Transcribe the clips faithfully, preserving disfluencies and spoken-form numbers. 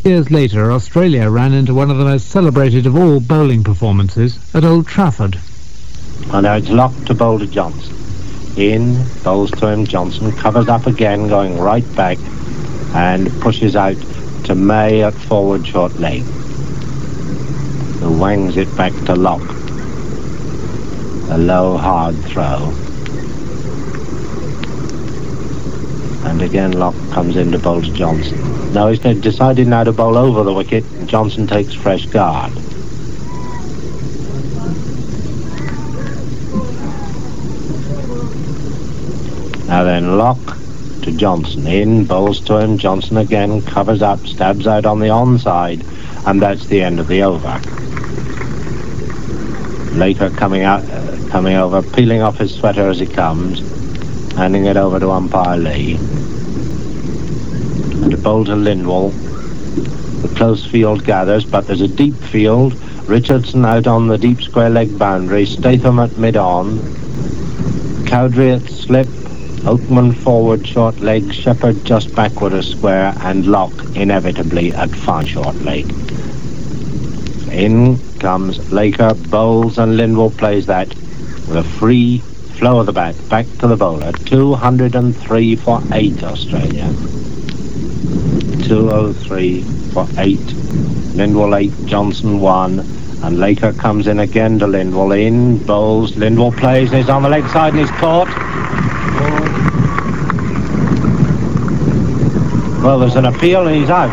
Years later, Australia ran into one of the most celebrated of all bowling performances at Old Trafford. And now it's locked to bowl to Johnson. In, bowls to him, Johnson covers up again, going right back, and pushes out to May at forward short leg, who wangs it back to Locke. A low, hard throw. And again Locke comes in to bowl to Johnson. Now he's decided now to bowl over the wicket, and Johnson takes fresh guard. Now then, Locke to Johnson. In, bowls to him, Johnson again, covers up, stabs out on the onside, and that's the end of the over. Laker coming out, uh, coming over, peeling off his sweater as he comes, handing it over to umpire Lee. And a bowl to Lindwall. The close field gathers, but there's a deep field. Richardson out on the deep square leg boundary, Statham at mid-on, Cowdrey at slip, Oakman forward short leg, Shepherd just backward a square, and Locke inevitably at far short leg. In comes Laker, bowls, and Lindwall plays that with a free flow of the bat back to the bowler. two hundred three for eight, Australia. two oh three for eight. Lindwall eight, Johnson one, and Laker comes in again to Lindwall. In, bowls, Lindwall plays, and he's on the leg side and he's caught. Well, there's an appeal and he's out.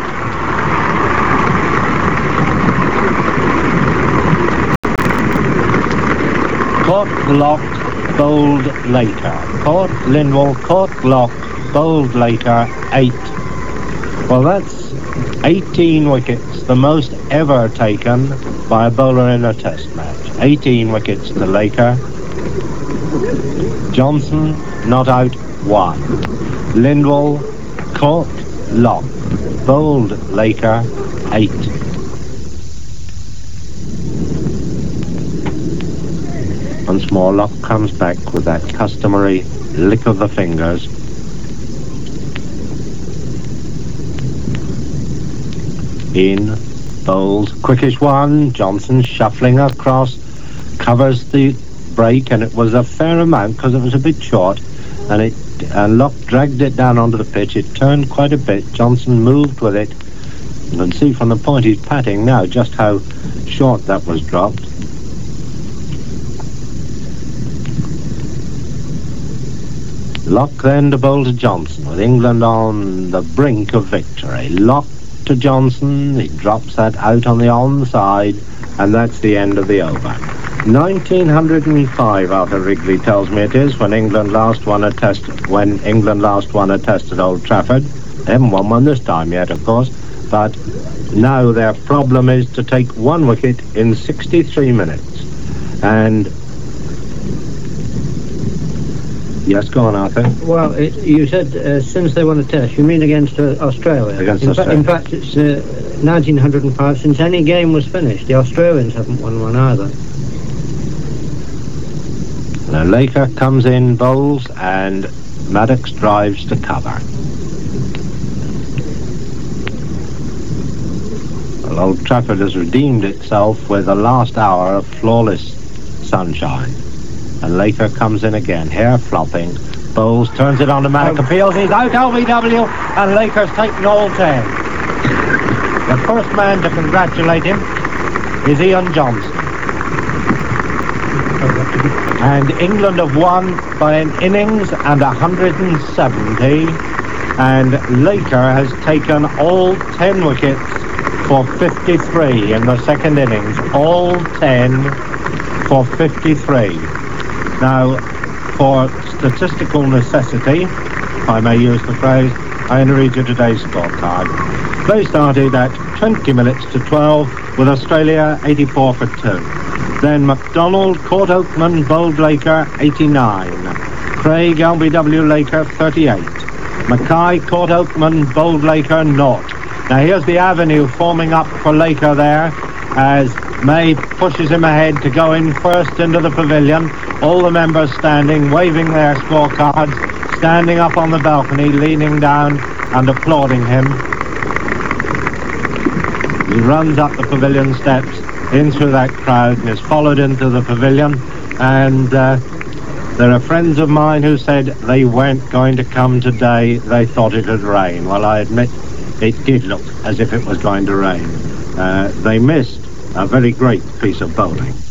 Caught, Locke, bowled, Laker. Caught, Lindwall, caught, Locke, bowled, Laker, eight. Well, that's eighteen wickets, the most ever taken by a bowler in a test match. eighteen wickets to Laker. Johnson not out, one. Lindwall caught, Locke, bowled, Laker, eight. Once more, Locke comes back with that customary lick of the fingers. In, bowls, quickish one, Johnson shuffling across, covers the break, and it was a fair amount because it was a bit short, and it and Locke dragged it down onto the pitch. It turned quite a bit. Johnson moved with it. You can see from the point he's patting now just how short that was dropped. Locke then to bowl to Johnson, with England on the brink of victory. Locke to Johnson, he drops that out on the onside, and that's the end of the over. nineteen oh five, Arthur Wrigley tells me it is, when England last won a test, when England last won a test at Old Trafford. They haven't won one this time yet, of course, but now their problem is to take one wicket in sixty-three minutes. And yes, go on, Arthur. Well, it, you said uh, since they won a test, you mean against uh, Australia? Against in Australia. Fa- in fact, it's uh, nineteen oh five since any game was finished. The Australians haven't won one either. Now Laker comes in, bowls, and Maddox drives to cover. Well, Old Trafford has redeemed itself with the last hour of flawless sunshine. And Laker comes in again, hair flopping, bowls, turns it on to Maddox, appeals, he's out, L B W, and Laker's taken all ten. The first man to congratulate him is Ian Johnson. And England have won by an innings and one hundred seventy, and Laker has taken all ten wickets for fifty-three in the second innings, all ten for fifty-three. Now, for statistical necessity, if I may use the phrase, I'm going to read you today's scorecard. Play started at twenty minutes to twelve with Australia eighty-four for two. Then MacDonald caught Oakman, bowled Laker, eighty-nine. Craig, L B W Laker, thirty-eight. Mackay caught Oakman, bowled Laker, naught. Now here's the avenue forming up for Laker there as May pushes him ahead to go in first into the pavilion. All the members standing, waving their scorecards, standing up on the balcony, leaning down and applauding him. runs up the pavilion steps, in through that crowd, and is followed into the pavilion. And uh, there are friends of mine who said they weren't going to come today. They thought it would rain. Well, I admit it did look as if it was going to rain. Uh, they missed a very great piece of bowling.